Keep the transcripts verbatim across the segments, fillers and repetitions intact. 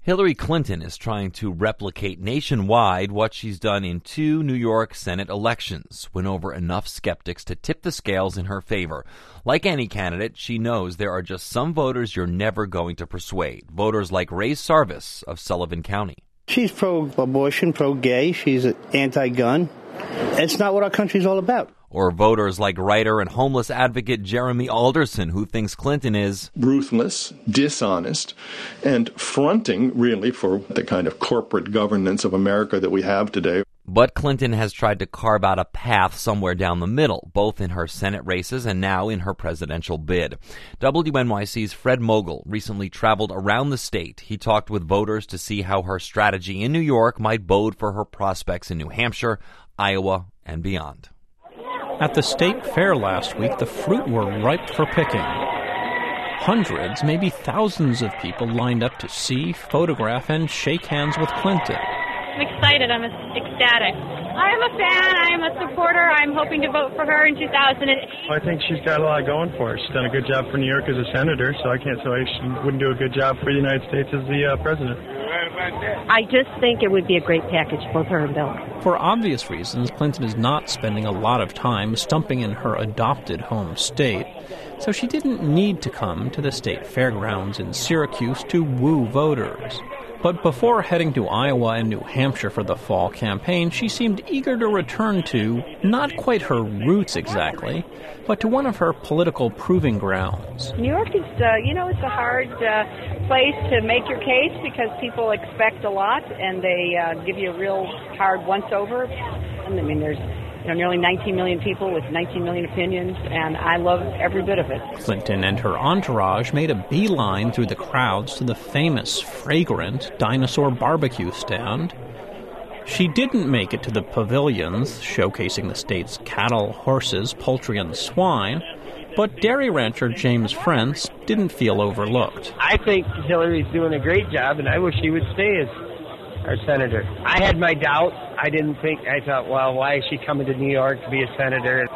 Hillary Clinton is trying to replicate nationwide what she's done in two New York Senate elections, win over enough skeptics to tip the scales in her favor. Like any candidate, she knows there are just some voters you're never going to persuade. Voters like Ray Sarvis of Sullivan County. She's pro-abortion, pro-gay. She's anti-gun. It's not what our country's all about. Or voters like writer and homeless advocate Jeremy Alderson, who thinks Clinton is ruthless, dishonest, and fronting, really, for the kind of corporate governance of America that we have today. But Clinton has tried to carve out a path somewhere down the middle, both in her Senate races and now in her presidential bid. W N Y C's Fred Mogul recently traveled around the state. He talked with voters to see how her strategy in New York might bode for her prospects in New Hampshire, Iowa, and beyond. At the state fair last week, the fruit were ripe for picking. Hundreds, maybe thousands of people lined up to see, photograph, and shake hands with Clinton. I'm excited. I'm ecstatic. I'm a fan. I'm a supporter. I'm hoping to vote for her in two thousand eight. I think she's got a lot going for her. She's done a good job for New York as a senator, so I can't say she wouldn't do a good job for the United States as the uh, president. I just think it would be a great package, both her and Bill. For obvious reasons, Clinton is not spending a lot of time stumping in her adopted home state, so she didn't need to come to the state fairgrounds in Syracuse to woo voters. But before heading to Iowa and New Hampshire for the fall campaign, she seemed eager to return to, not quite her roots exactly, but to one of her political proving grounds. New York is, uh, you know, it's a hard uh, place to make your case because people expect a lot and they uh, give you a real hard once-over. I mean, there's you know, nearly nineteen million people with nineteen million opinions, and I love every bit of it. Clinton and her entourage made a beeline through the crowds to the famous, fragrant Dinosaur Barbecue stand. She didn't make it to the pavilions, showcasing the state's cattle, horses, poultry, and swine, but dairy rancher James Frentz didn't feel overlooked. I think Hillary's doing a great job, and I wish she would stay as our senator. I had my doubts. I didn't think, I thought, well, why is she coming to New York to be a senator?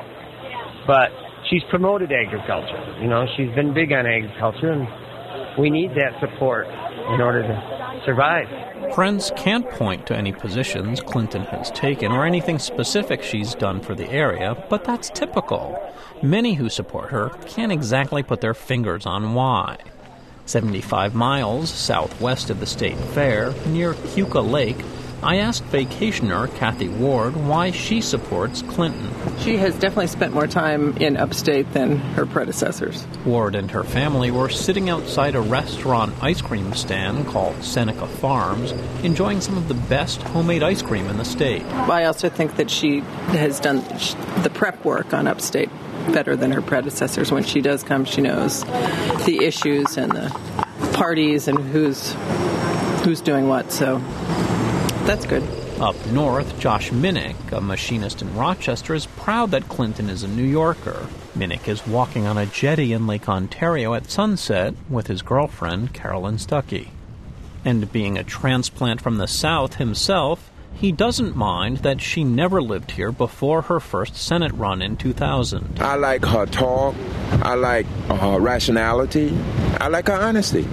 But she's promoted agriculture. You know, she's been big on agriculture, and we need that support in order to survive. Friends can't point to any positions Clinton has taken or anything specific she's done for the area, but that's typical. Many who support her can't exactly put their fingers on why. seventy-five miles southwest of the state fair, near Keuka Lake, I asked vacationer Kathy Ward why she supports Clinton. She has definitely spent more time in upstate than her predecessors. Ward and her family were sitting outside a restaurant ice cream stand called Seneca Farms, enjoying some of the best homemade ice cream in the state. I also think that she has done the prep work on upstate better than her predecessors. When she does come, she knows the issues and the parties and who's who's doing what, so that's good. Up north, Josh Minnick, a machinist in Rochester, is proud that Clinton is a New Yorker. Minnick is walking on a jetty in Lake Ontario at sunset with his girlfriend, Carolyn Stuckey. And being a transplant from the South himself, he doesn't mind that she never lived here before her first Senate run in two thousand. I like her talk. I like her rationality. I like her honesty.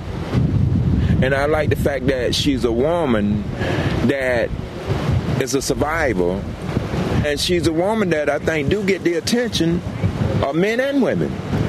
And I like the fact that she's a woman that is a survivor. And she's a woman that I think do get the attention of men and women.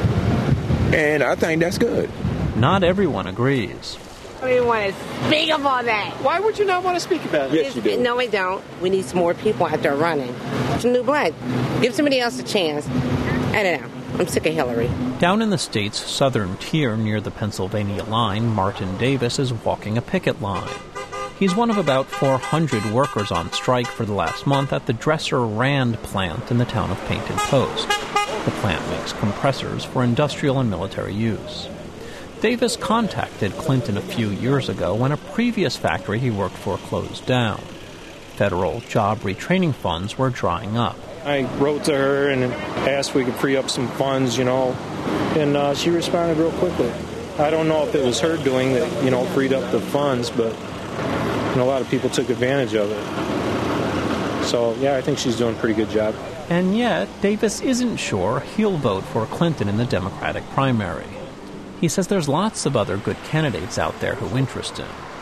And I think that's good. Not everyone agrees. We want to speak about that. Why would you not want to speak about it? Yes, you do. No, we don't. We need some more people out there running. Some new blood. Give somebody else a chance. I don't know. I'm sick of Hillary. Down in the state's southern tier near the Pennsylvania line, Martin Davis is walking a picket line. He's one of about four hundred workers on strike for the last month at the Dresser Rand plant in the town of Painted Post. The plant makes compressors for industrial and military use. Davis contacted Clinton a few years ago when a previous factory he worked for closed down. Federal job retraining funds were drying up. I wrote to her and asked if we could free up some funds, you know, and uh, she responded real quickly. I don't know if it was her doing that, you know, freed up the funds, but you know, a lot of people took advantage of it. So, yeah, I think she's doing a pretty good job. And yet, Davis isn't sure he'll vote for Clinton in the Democratic primary. He says there's lots of other good candidates out there who interest him.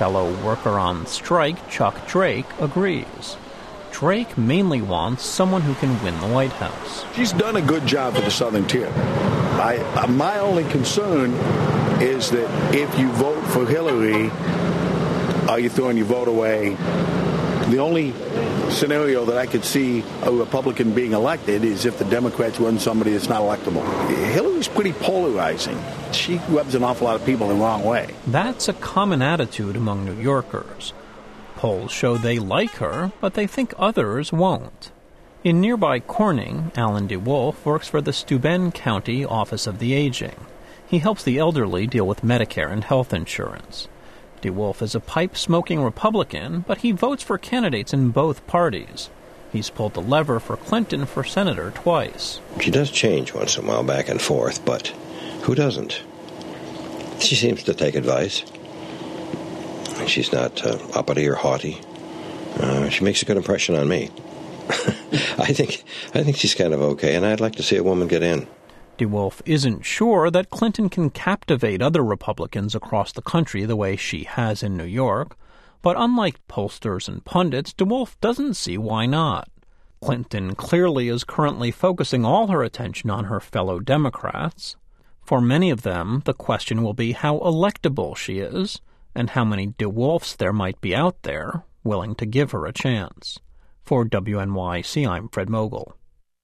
Fellow worker on strike Chuck Drake agrees. Drake mainly wants someone who can win the White House. She's done a good job for the Southern Tier. I, uh, my only concern is that if you vote for Hillary, are you throwing your vote away? The only scenario that I could see a Republican being elected is if the Democrats run somebody that's not electable. Hillary's pretty polarizing. She rubs an awful lot of people the wrong way. That's a common attitude among New Yorkers. Polls show they like her, but they think others won't. In nearby Corning, Alan DeWolf works for the Steuben County Office of the Aging. He helps the elderly deal with Medicare and health insurance. DeWolf is a pipe-smoking Republican, but he votes for candidates in both parties. He's pulled the lever for Clinton for senator twice. She does change once in a while back and forth, but who doesn't? She seems to take advice. She's not uh, uppity or haughty. Uh, she makes a good impression on me. I think I think she's kind of okay, and I'd like to see a woman get in. DeWolf isn't sure that Clinton can captivate other Republicans across the country the way she has in New York, but unlike pollsters and pundits, DeWolf doesn't see why not. Clinton clearly is currently focusing all her attention on her fellow Democrats. For many of them, the question will be how electable she is, and how many DeWolfs there might be out there willing to give her a chance. For W N Y C, I'm Fred Mogul.